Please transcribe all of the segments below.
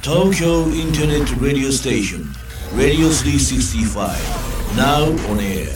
Tokyo Internet Radio Station Radio 365 Now on air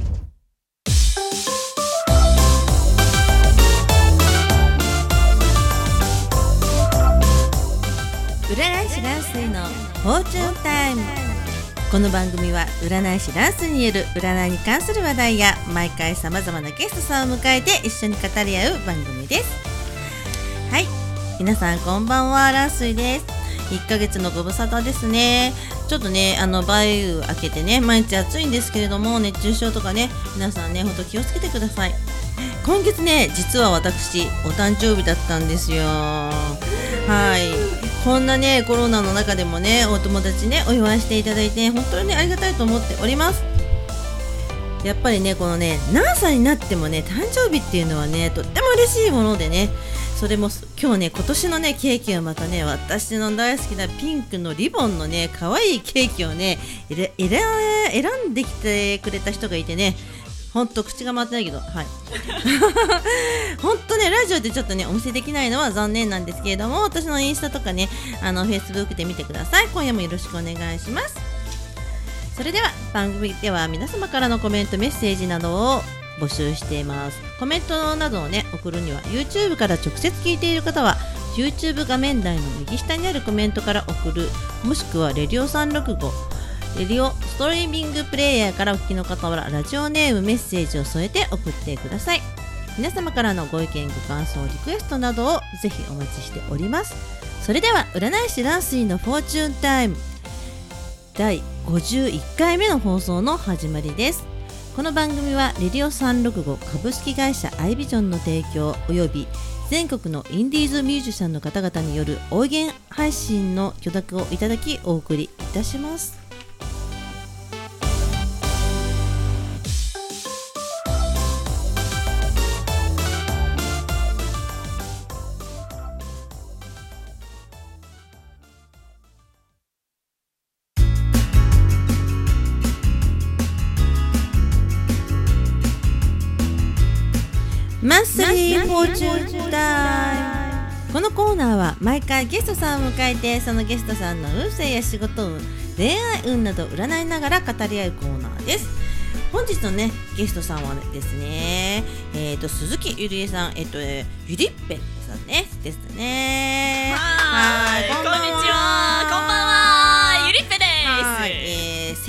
占い師ランスイのフォーチュンタイム。この番組は占い師ランスによる占いに関する話題や毎回様々なゲストさんを迎えて一緒に語り合う番組です。はい、皆さんこんばんは、ランスイです。1ヶ月のご無沙汰ですね。ちょっとね、梅雨明けてね、毎日暑いんですけれども、熱中症とかね、皆さんね、ほんと気をつけてください。今月ね、実は私お誕生日だったんですよ。はい、こんなねコロナの中でもね、お友達ねお祝いしていただいて本当にありがたいと思っております。やっぱりね、このね何歳になってもね誕生日っていうのはねとっても嬉しいものでね、それも今日ね、今年のねケーキはまたね、私の大好きなピンクのリボンのね可愛いケーキをね選んできてくれた人がいてね、ほんと口が回ってないけど、はいほんとね、ラジオでちょっとねお見せできないのは残念なんですけれども、私のインスタとかね、Facebook で見てください。今夜もよろしくお願いします。それでは番組では皆様からのコメント、メッセージなどを募集しています。コメントなどをね送るには YouTube から直接聞いている方は YouTube 画面台の右下にあるコメントから送る、もしくはレディオ365レディオストリーミングプレイヤーからお聞きの方はラジオネーム、メッセージを添えて送ってください。皆様からのご意見、ご感想、リクエストなどをぜひお待ちしております。それでは占い師ランスイのフォーチュンタイム第51回目の放送の始まりです。この番組はレディオ365株式会社アイビジョンの提供および全国のインディーズミュージシャンの方々による音源配信の許諾をいただきお送りいたします。マンスリーフォーチュンタイム。このコーナーは毎回ゲストさんを迎えて、そのゲストさんの運勢や仕事運、恋愛運など占いながら語り合うコーナーです。本日のねゲストさんはですね、鈴木ゆりえさん、ゆりっぺさんねですね。 はい、こんにちは。こんばんは、ゆりっぺです。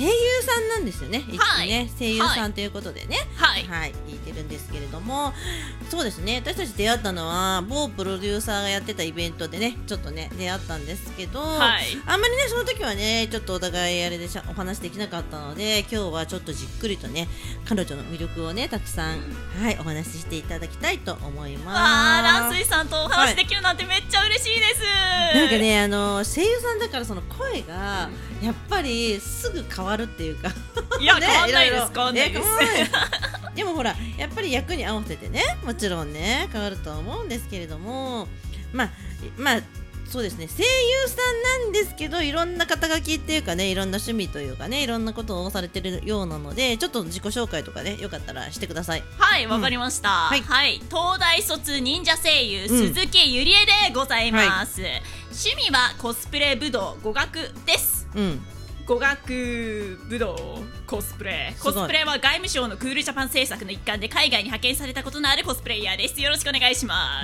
声優さんなんですよね。一応ね、声優さんということでね、はい、聞いてるんですけれども、そうですね、私たち出会ったのは某プロデューサーがやってたイベントでね、ちょっとね出会ったんですけど、あんまりねその時はねちょっとお互いあれでお話できなかったので、今日はちょっとじっくりとね彼女の魅力をねたくさん、お話ししていただきたいと思います。 ランスイさんとお話できるなんてめっちゃ嬉しいです。 なんかね、声優さんだからその声がやっぱりすぐ変わるっていうかいや、変わんないです、変わんないですでもほらやっぱり役に合わせてね、もちろんね変わるとは思うんですけれども、まあそうですね、声優さんなんですけど、いろんな肩書きっていうかね、いろんな趣味というかね、いろんなことをされてるようなので、ちょっと自己紹介とかねよかったらしてください。 はい、わかりました、はい、東大卒忍者声優、鈴木ゆりえでございます、趣味はコスプレ、武道、語学です。語学、武道、コスプレは外務省のクールジャパン政策の一環で海外に派遣されたことのあるコスプレイヤーです。よろしくお願いします、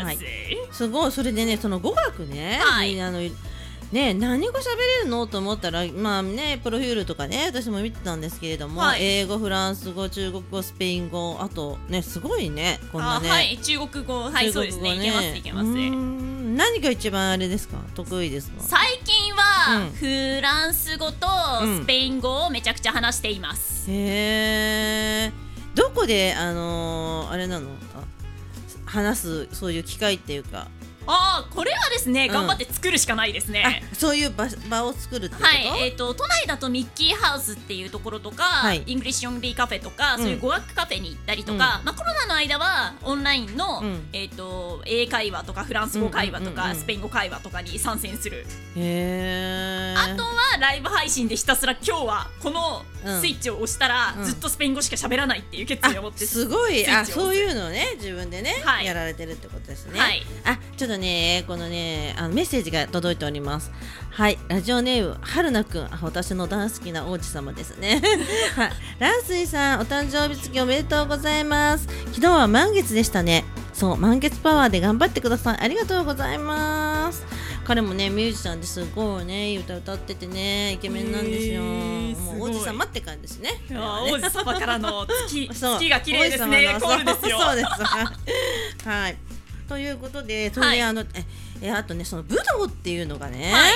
すごい。それでね、その語学ね、何語喋れるのと思ったら、プロフィールとかね私も見てたんですけれども、英語、フランス語、中国語、スペイン語、あとねすごいね、こんなね、 中国語、そうですね、いけます。 何が一番あれですか、得意ですか？ 最近は、フランス語とスペイン語をめちゃくちゃ話しています。 どこであれなの、話すそういう機会っていうか。 これはですね、頑張って作るしかないですね。 そういう場を作るってこと？ 都内だとミッキーハウスっていうところとか、イングリッシュオンリーカフェとか、そういう語学カフェに行ったりとか、コロナの間はオンラインの、英会話とかフランス語会話とか、スペイン語会話とかに参戦する。あとはライブ配信でひたすら今日はこのスイッチを押したら、ずっとスペイン語しか喋らないっていう決意を持って、 すごい、そういうのをね自分でね、やられてるってことですね。ちょっとずねこのねメッセージが届いております。はい、ラジオネームはるなくん、私の大好きな王子様ですね。はい、ランスイさんお誕生日月おめでとうございます。昨日は満月でしたね。そう満月パワーで頑張ってください。ありがとうございます。彼もねミュージシャンですごいねいい歌歌っててねイケメンなんですよ。もう王子様って感じですね。 王子様からの月が綺麗ですね。コールですよ。 そうですはい、ということでそれで、はい、あとねその武道っていうのがね、はい、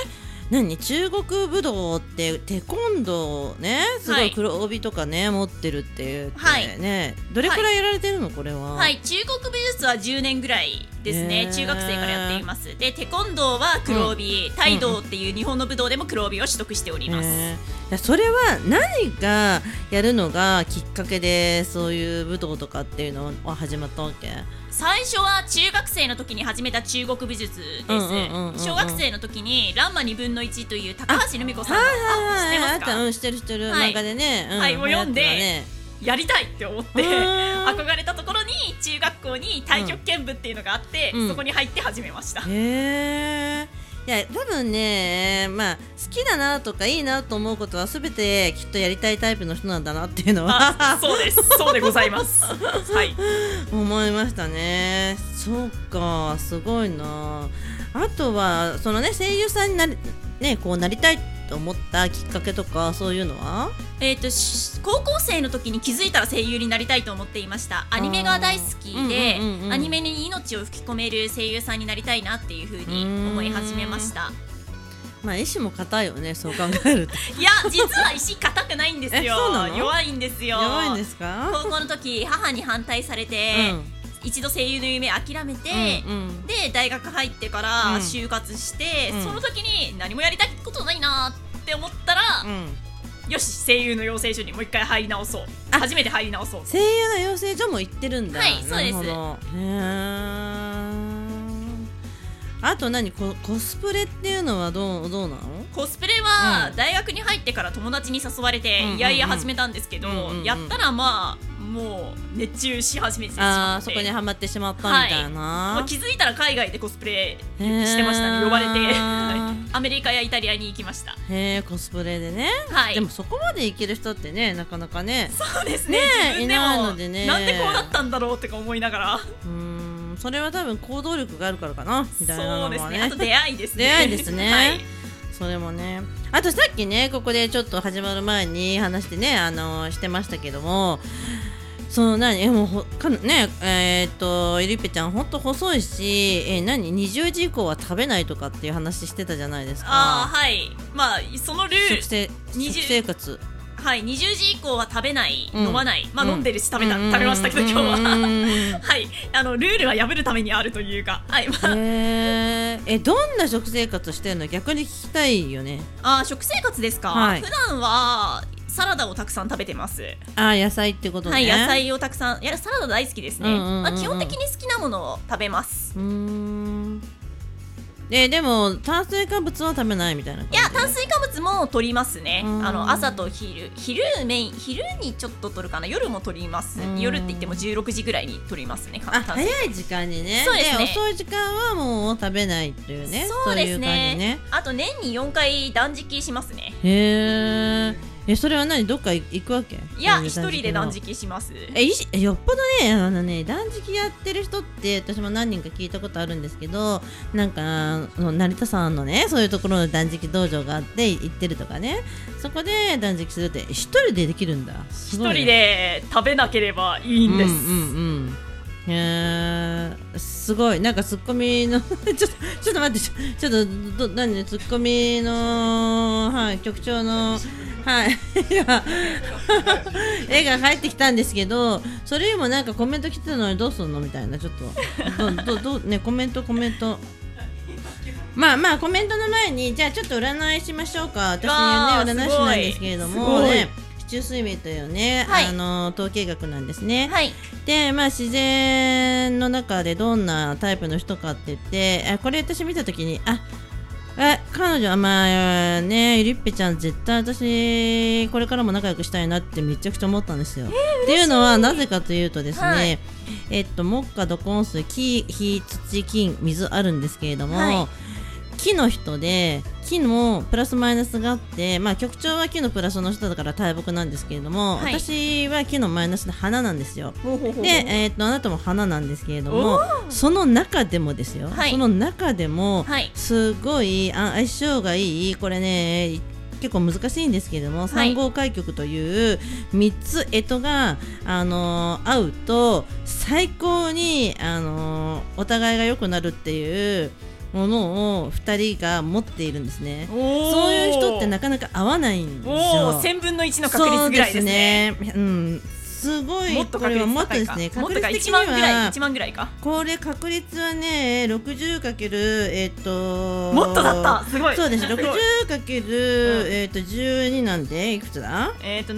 中国武道ってテコンドーねすごい黒帯とかね、持ってるっていうね、どれくらいやられてるのこれは。 はい、中国美術は10年ぐらいですね。中学生からやっています。でテコンドーは黒帯、タイドーっていう日本の武道でも黒帯を取得しております。 それは何がやるのがきっかけでそういう武道とかっていうのは始まったわけ？ 最初は中学生の時に始めた中国美術です。小学生の時にランマ2分の1という高橋留美子さんの知ってますか？ 知ってる、漫画でね、 はい、もう読んでやりたいって思って憧れたところに中学校に太極拳部っていうのがあって、そこに入って始めました。 いや多分ね、好きだなとかいいなと思うことは全てきっとやりたいタイプの人なんだなっていうのはそうです、そうでございます。はい、 思いましたね。そうか、すごいな。あとはそのね声優さんになりたいと思ったきっかけとかそういうのは？ 高校生の時に気づいたら声優になりたいと思っていました。アニメが大好きで、アニメに命を吹き込める声優さんになりたいなっていう風に思い始めました。 意志も硬いよね、そう考えると。 いや実は意志硬くないんですよ。 そうなの？ 弱いんですよ。 弱いんですか？ 高校の時母に反対されて、一度声優の夢諦めて、で大学入ってから就活して、その時に何もやりたいことないなって思ったら、よし声優の養成所にもう一回入り直そう、初めて入り直そう。 声優の養成所も行ってるんだ。 はい、そうです。 あとコスプレっていうのはどうなの？ コスプレは大学に入ってから友達に誘われていやいや始めたんですけど、やったらもう熱中し始めてしまって、 そこにはまってしまったみたいな、 気づいたら海外でコスプレしてましたね。呼ばれてアメリカやイタリアに行きました。 コスプレでね、でもそこまで行ける人ってねなかなかね。 そうですね、自分でもなんでこうなったんだろうって思いながら、 それは多分行動力があるからかなみたいなのはね。 そうですね、あと出会いですね。 出会いですね、はい、それもね。あとさっきねここでちょっと始まる前に話してねしてましたけども、もうゆりぺちゃんほんと細いし、20時以降は食べないとかっていう話してたじゃないですか。 はい、そのルール食生活、 はい、20時以降は食べない、飲まない、飲んでるし食べましたけど今日ははい、ルールは破るためにあるというか、はい、 どんな食生活してるの？逆に聞きたいよね。 食生活ですか？ はい、 普段はサラダをたくさん食べてます。 野菜ってことね。 はい、野菜をたくさん、サラダ大好きですね。基本的に好きなものを食べます。 でも炭水化物は食べないみたいな感じ？ いや、炭水化物も取りますね。朝と昼メイン、昼にちょっと取るかな、夜も取ります。夜って言っても16時ぐらいに取りますね。 早い時間にね。 そうですね。 遅い時間はもう食べないっていうね。 そうですね。 そういう感じね。 あと年に4回断食しますね。 それはどっか行くわけ？ いや、一人で断食します。 よっぽどね断食やってる人って私も何人か聞いたことあるんですけど、成田さんのねそういうところの断食道場があって行ってるとかね、そこで断食するって一人でできるんだ。 一人で食べなければいいんです。 すごいツッコミのちょっと待って、ちょっとツッコミの局長の絵が返ってきたんですけど、それよりもコメント来てたのにどうすんのみたいな、ちょっとねコメントコメントの前にじゃあちょっと占いしましょうか。私ね占い師なんですけれどもね、市中水明というね、統計学なんですね。で自然の中でどんなタイプの人かって言って、これ私見たときに彼彼女まあねゆりっぺちゃん絶対私これからも仲良くしたいなってめちゃくちゃ思ったんですよ。っていうのはなぜかというとですね、木火土金水木火土金水あるんですけれども、木の人で木のプラスマイナスがあって、まあ、局長は木のプラスの人だから大木なんですけれども、私は木のマイナスの花なんですよ。で、あなたも花なんですけれども、その中でもですよ、その中でもすごい相性がいいこれね結構難しいんですけれども、三合開局という3つ干支が、合うと最高に、お互いが良くなるっていうものを2人が持っているんですね。そういう人ってなかなか合わないんですよ。 1000分の1の確率ぐらいですね。 そうですね、すごいこれはもっとですね、 確率的には1万ぐらいか。 これ確率はね 60× もっとだった。すごい。 そうです。60× 12なんでいくつだ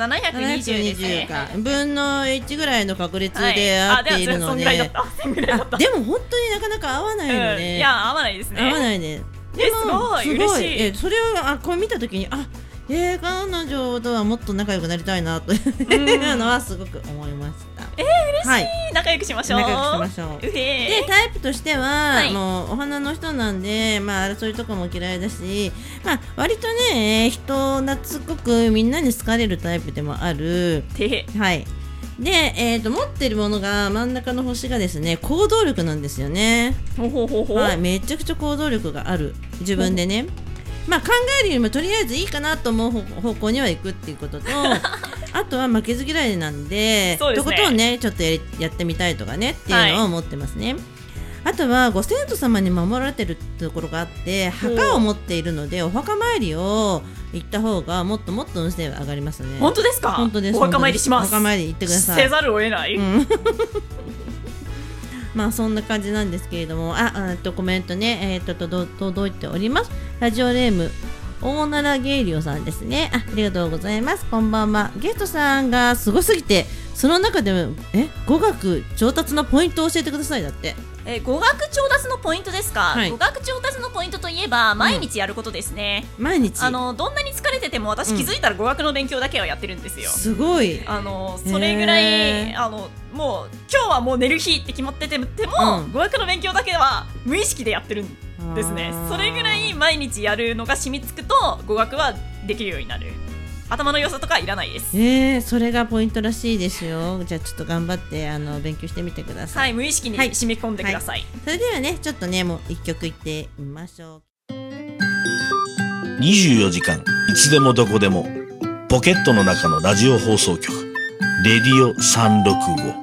？720ですね。 分の1ぐらいの確率で合っているので、でも本当になかなか合わないので、 いや合わないですね。 合わないね。 すごい嬉しい。 それをこれ見たときに彼女とはもっと仲良くなりたいなというのはすごく思いました。 嬉しい、仲良くしましょう。 でタイプとしては、もうお花の人なんで、そういうとこも嫌いだし、割とね人懐っこくみんなに好かれるタイプでもある。はい。で、持ってるものが真ん中の星がですね行動力なんですよね。めちゃくちゃ行動力がある自分でね。考えるよりもとりあえずいいかなと思う方向には行くっていうこととあとは負けず嫌いなんで、とことんねちょっとやってみたいとかねっていうのを思ってますね。あとはご先祖様に守られてるところがあって墓を持っているのでお墓参りを行った方がもっともっと運勢が上がりますね。 本当ですか？ 本当です。 お墓参りします。 お墓参り行ってください。 せざるを得ない、 そんな感じなんですけれども、コメントね、届いております。ラジオネーム大奈良ゲイリオさんですね。ありがとうございます。こんばんは。ゲストさんがすごすぎてその中でも語学上達のポイントを教えてくださいだって。 語学上達のポイントですか？語学上達のポイントといえば毎日やることですね。 毎日どんなに疲れてても私気づいたら語学の勉強だけはやってるんですよ。 すごい。 それぐらいもう今日はもう寝る日って決まってても、語学の勉強だけは無意識でやってるんですね。それぐらい毎日やるのが染みつくと語学はできるようになる。頭の良さとかいらないです。 それがポイントらしいですよ。じゃあちょっと頑張って勉強してみてください。 無意識に染み込んでください。 それではねちょっとねもう一曲いってみましょう。 24時間いつでもどこでもポケットの中のラジオ放送局レディオ365。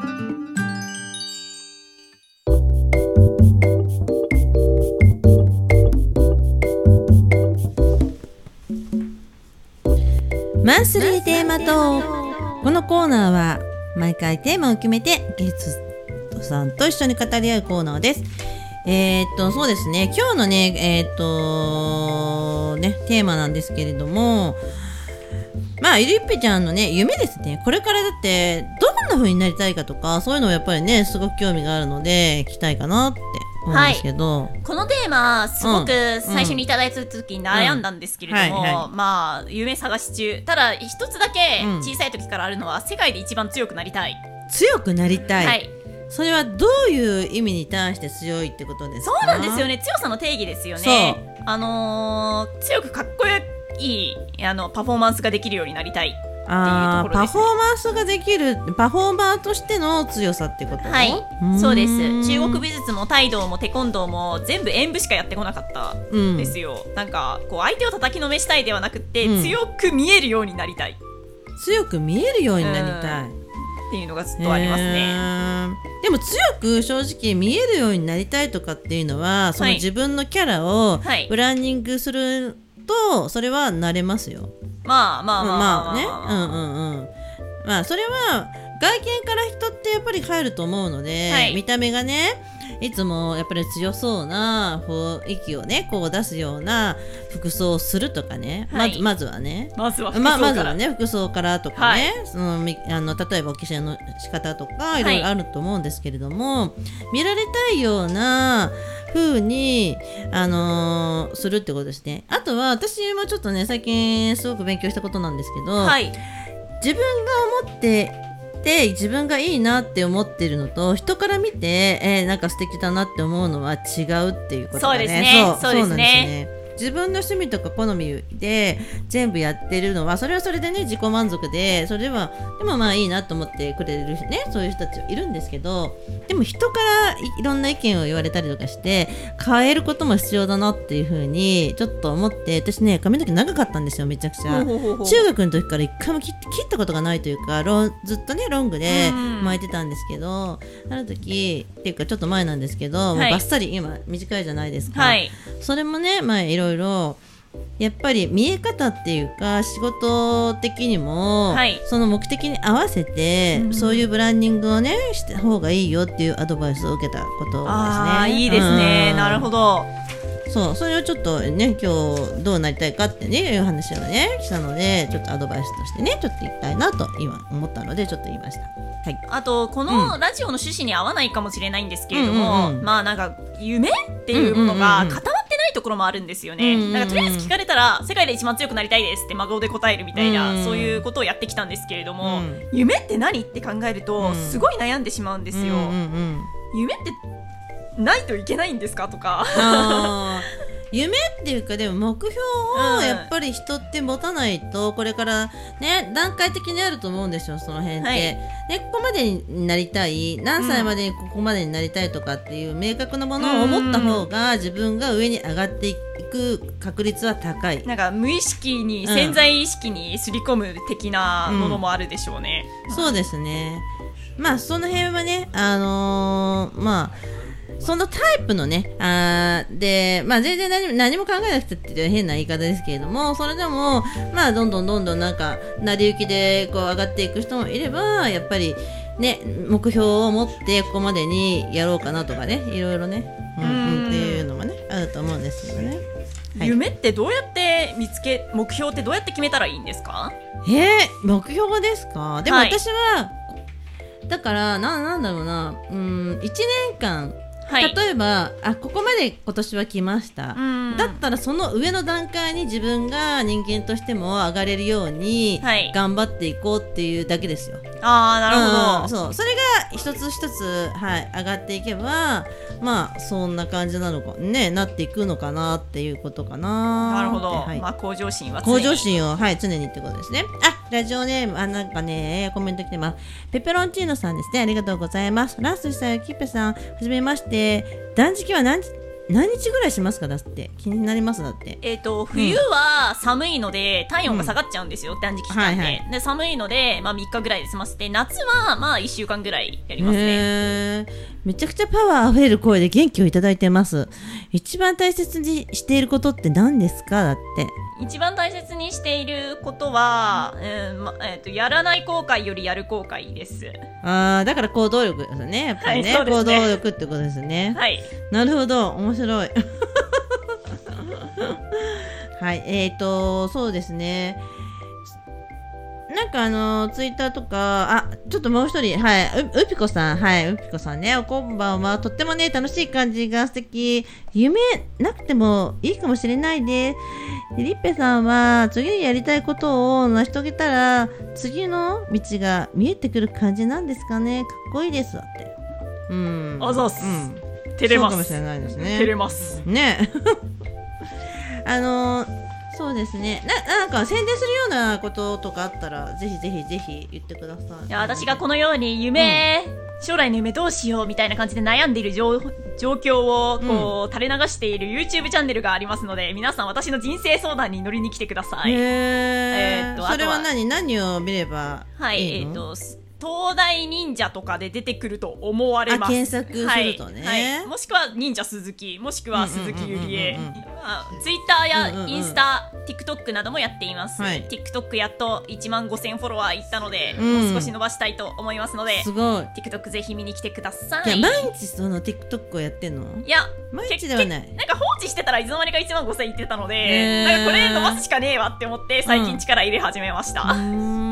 マンスリーテーマトーク。このコーナーは毎回テーマを決めてゲストさんと一緒に語り合うコーナーです。そうですね、今日のねテーマなんですけれども、ゆりっぺちゃんのね夢ですね。これからだってどんな風になりたいかとかそういうのをやっぱりねすごく興味があるので聞きたいかなって思うんですけど、 このテーマすごく最初にいただいた時に悩んだんですけれども、夢探し中。ただ一つだけ小さい時からあるのは、世界で一番強くなりたい。 強くなりたい、それはどういう意味に対して強いってことですか？ そうなんですよね。強さの定義ですよね。強くかっこいいパフォーマンスができるようになりたい。 パフォーマンスができるパフォーマーとしての強さってこと？ そうです。中国美術もタイドーもテコンドーも全部演武しかやってこなかったんですよ。なんかこう相手を叩きのめしたいではなくて、強く見えるようになりたい。 強く見えるようになりたい、 っていうのがずっとありますね。 でも強く正直見えるようになりたいとかっていうのはその自分のキャラをブランディングするとそれはなれますよ。それは外見から人ってやっぱり変えると思うので、見た目がねいつもやっぱり強そうな雰囲気をねこう出すような服装をするとかね、はい、まずはねまずはね服装からとかね、はい、例えばお化粧の仕方とかいろいろあると思うんですけれども、はい、見られたいような風にするってことですね。あとは私もちょっとね最近すごく勉強したことなんですけど、はい、自分が思って自分がいいなって思ってるのと人から見て、なんか素敵だなって思うのは違うっていうことだね。 そうですね。 そうなんですね。自分の趣味とか好みで全部やってるのはそれはそれでね自己満足でそれはでもまあいいなと思ってくれるねそういう人たちいるんですけど、でも人からいろんな意見を言われたりとかして変えることも必要だなっていう風にちょっと思って、私ね髪の毛長かったんですよめちゃくちゃ。中学の時から一回も切ったことがないというかずっとねロングで巻いてたんですけど、ある時っていうかちょっと前なんですけど、もうバッサリ今短いじゃないですか、はい、それもねまあいろいろやっぱり見え方っていうか仕事的にも、はい、その目的に合わせて、そういうブランディングをねした方がいいよっていうアドバイスを受けたことですね。 あいいですね、なるほど。 そうそれをちょっとね今日どうなりたいかってねいう話をねしたのでちょっとアドバイスとしてねちょっと言いたいなと今思ったのでちょっと言いました。はい、あとこのラジオの趣旨に合わないかもしれないんですけれども、まあなんか夢っていうものが固まってないところもあるんですよね。なんかとりあえず聞かれたら世界で一番強くなりたいですって真顔で答えるみたいな、そういうことをやってきたんですけれども、夢って何って考えるとすごい悩んでしまうんですよ。夢ってないといけないんですかとか夢っていうかでも目標をやっぱり人って持たないとこれからね段階的にあると思うんですよその辺って、はい、でここまでになりたい何歳までにここまでになりたいとかっていう明確なものを持った方が自分が上に上がっていく確率は高い。 なんか無意識に潜在意識にすり込む的なものもあるでしょうね、 そうですね。まあその辺はねまあそのタイプのねで、まあ、全然何も考えなくてって変な言い方ですけれども、それでも、まあ、どんどんなんか成り行きでこう上がっていく人もいればやっぱりね目標を持ってここまでにやろうかなとかねいろいろね、っていうのもねあると思うんですけどね。 はい、夢ってどうやって目標ってどうやって決めたらいいんですか？ 目標ですか？でも私は、だからなんだろうな1年間はい、例えばここまで今年は来ました、だったらその上の段階に自分が人間としても上がれるように頑張っていこうっていうだけですよ。 なるほど、 それが一つ一つ、上がっていけばまあそんな感じなのかねなっていくのかなっていうことかな。 なるほど、まあ、向上心を常にってことですね。ラジオネームなんかねコメント来てます。ペペロンチーノさんですね、ありがとうございます。ラスさんキッペさんはじめまして。断食は何日ぐらいしますか？だって気になります。だって冬は寒いので体温が下がっちゃうんですよ、断食期間で、で寒いので、まあ、3日ぐらいで済ませて、夏はまあ1週間ぐらいやりますね。 めちゃくちゃパワーあふれる声で元気をいただいてます。一番大切にしていることって何ですか？だって一番大切にしていることは、やらない後悔よりやる後悔です。 だから行動力ですねやっぱりね、行動力ってことですね。はい、なるほど、面白いはいそうですね。なんかツイッターとかちょっともう一人うぴこさんうぴこさんね、おこんばんは。とってもね楽しい感じが素敵。夢なくてもいいかもしれないでリッペさんは次にやりたいことを成し遂げたら次の道が見えてくる感じなんですかね。かっこいいですだって。 あざっす、照れます。そうかもしれないですね。 照れますねそうですね。なんか宣伝するようなこととかあったらぜひ言ってください。 いや、私がこのように将来の夢どうしようみたいな感じで悩んでいる状況をこう垂れ流している YouTube チャンネルがありますので、皆さん私の人生相談に乗りに来てください。 それは何を見ればいいの？ 東大忍者とかで出てくると思われます。 検索するとね、 はいはい、もしくは忍者鈴木、もしくは鈴木ゆりえ、ツイッターやインスタ、TikTok などもやっています、はい、TikTok やっと15000フォロワーいったので、もう少し伸ばしたいと思いますので、 すごい TikTok ぜひ見に来てください。 いや毎日その TikTok をやってんの？ いや毎日ではない。 なんか放置してたらいつの間にか15000いってたので、なんかこれ伸ばすしかねえわって思って最近力入れ始めました、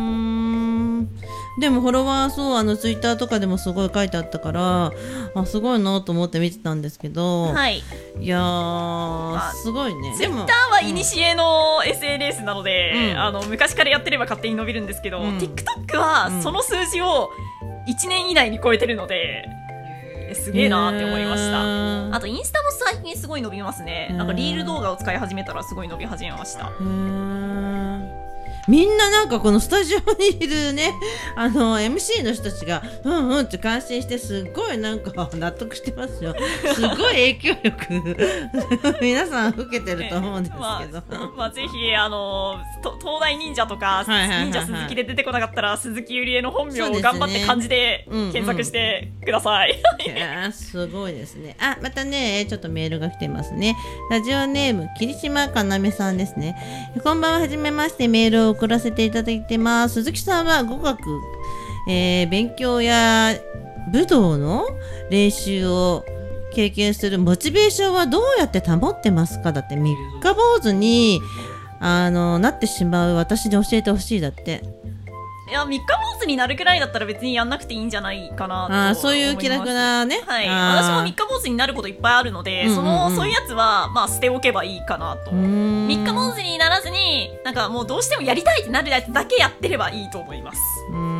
でもフォロワーそうツイッターとかでもすごい書いてあったからすごいなと思って見てたんですけど、 はい、 いやー、すごいね。 ツイッターは古の SNS なので、昔からやってれば勝手に伸びるんですけど、TikTok はその数字を1年以内に超えてるので、すげえなって思いました。あとインスタも最近すごい伸びますね。なんかリール動画を使い始めたらすごい伸び始めました。 みんななんかこのスタジオにいるねMC の人たちがって感心してすごいなんか納得してますよ。すごい影響力皆さん受けてると思うんですけど、 ぜひ東大忍者とか忍者鈴木で出てこなかったら鈴木ゆりえの本名を頑張って漢字で検索してください。 いやすごいですね。またねちょっとメールが来てますね。ラジオネーム霧島かなめさんですね。こんばんは、はじめまして。メールを送らせていただいてます。鈴木さんは語学、勉強や武道の練習を経験するモチベーションはどうやって保ってますか？だって三日坊主になってしまう私に教えてほしいだって。 いや、三日坊主になるくらいだったら別にやんなくていいんじゃないかなと思います。 そういう気楽なね。 はい。私も三日坊主になることいっぱいあるので、そういうやつは捨ておけばいいかなと。三日坊主にならずに、なんかもうどうしてもやりたいってなるやつだけやってればいいと思います。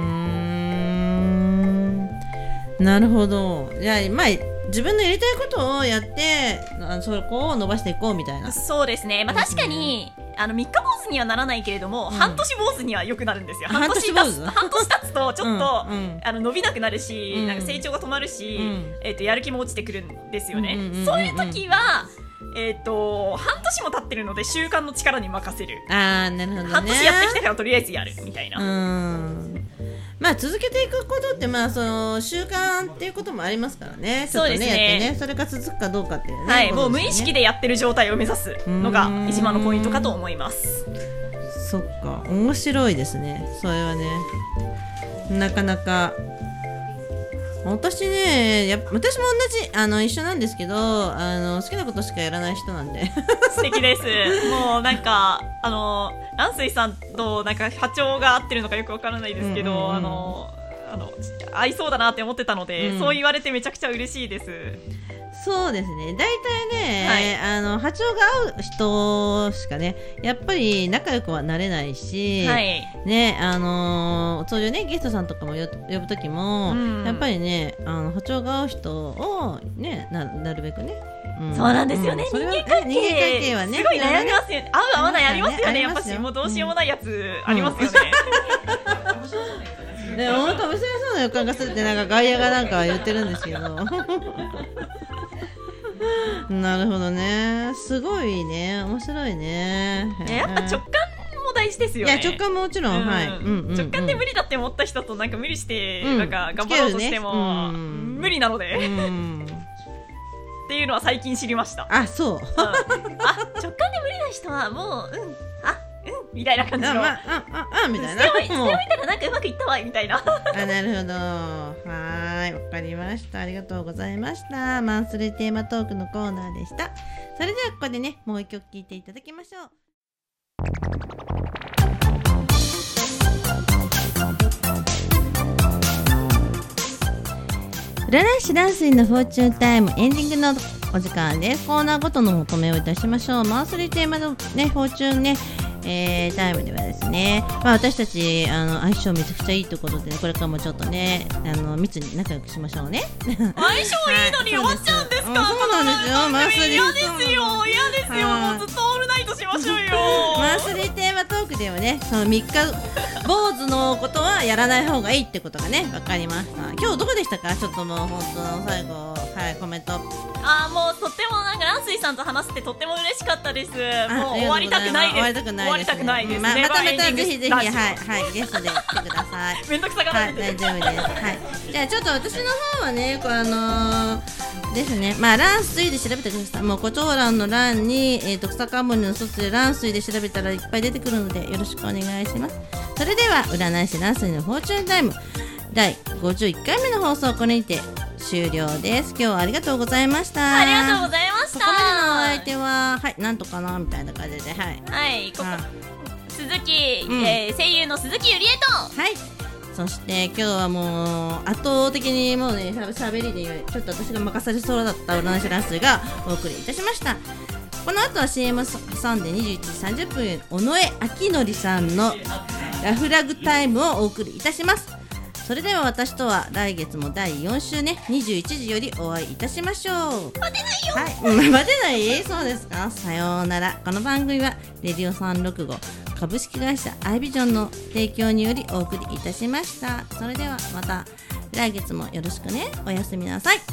なるほど。いや、自分のやりたいことをやってそこを伸ばしていこうみたいな。 そうですね。確かに三日坊主にはならないけれども、半年坊主にはよくなるんですよ。半年経つとちょっと伸びなくなるし、なんか成長が止まるし、やる気も落ちてくるんですよね。そういう時は半年も経ってるので習慣の力に任せる。 なるほどね。 半年やってきたからとりあえずやるみたいな。 続けていくことってその習慣っていうこともありますからね。 そうですね。 やってね、それが続くかどうかっていうね。 はい、もう無意識でやってる状態を目指すのが一番のポイントかと思います。 そっか、面白いですね。それはね、なかなか。私ね、私も同じ一緒なんですけど、好きなことしかやらない人なんで素敵です。もうなんか蘭水さんとなんか波長が合ってるのかよくわからないですけど、合いそうだなって思ってたので、そう言われてめちゃくちゃ嬉しいです。 そうですね。大体ね、波長が合う人しかね、やっぱり仲良くはなれないし、ね、そういうねゲストさんとかも呼ぶときも、やっぱりね、波長が合う人をね、なるべくね。 そうなんですよね。人間関係はね、すごい悩みますよね。合う合わないありますよね。やっぱしもうどうしようもないやつありますよね。 ね、なんか面白そうな予感がするってなんか外野がなんか言ってるんですけど。なるほどね。すごいね。面白いね。 やっぱ直感も大事ですよね。 いや直感ももちろん、はい。 直感で無理だって思った人となんか無理してなんか頑張ろうとしても無理なので。っていうのは最近知りました。 そう。 直感で無理な人はもうみたいな感じの。 みたいな。 してみたらなんかうまくいったわみたいな。 なるほど。はい、わかりました。ありがとうございました。マンスリーテーマトークのコーナーでした。それではここでね、もう一曲聴いていただきましょう。占い師蘭水のフォーチュンタイムエンディングのお時間です。コーナーごとの求めをいたしましょう。マンスリーテーマのね、フォーチュンね、タイムではですね、私たち相性めちゃくちゃいいということで、ね、これからもちょっとね密に仲良くしましょうね。 相性いいのに終わっちゃうんですか？ そうなんですよ。マンスリー嫌ですよ。もうずっとオールナイトしましょうよ。 マンスリーテーマトークではね、その3日坊主のことはやらない方がいいってことがね分かりました。今日どこでしたか？ちょっともう本当の最後はい、コメント。 もうとってもなんかランスイさんと話してとっても嬉しかったです。もう終わりたくないです。 終わりたくないですね。またぜひぜひ、はいはい、ゲストで来てください。 めんどくさがられて、 はい、大丈夫です。はい。じゃあちょっと私の方はね、ですね、まあランスイで調べてください。もう胡蝶蘭の蘭に草冠の卒でランスイで調べたらいっぱい出てくるのでよろしくお願いします。それでは占い師ランスイのフォーチュンタイム第51回目の放送これにて終了です。今日はありがとうございました。 ありがとうございました。 ここまでのお相手ははいなんとかなみたいな感じではい鈴木、声優の鈴木ゆりえとはいそして今日はもう圧倒的にもうねしゃべりでちょっと私が任されそうだった占い師ランスがお送りいたしました。この後は CM 挟んで21時30分尾上明則さんのラフラグタイムをお送りいたします。それでは私とは来月も第4週ね21時よりお会いいたしましょう。 待てないよ。 はい、待てないそうですか。さようなら。この番組はレディオ365株式会社アイビジョンの提供によりお送りいたしました。それではまた来月もよろしくね。おやすみなさい。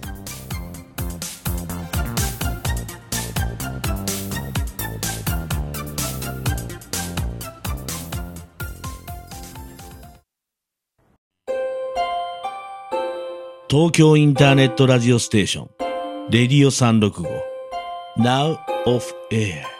東京インターネットラジオステーションレディオ365 Now of Air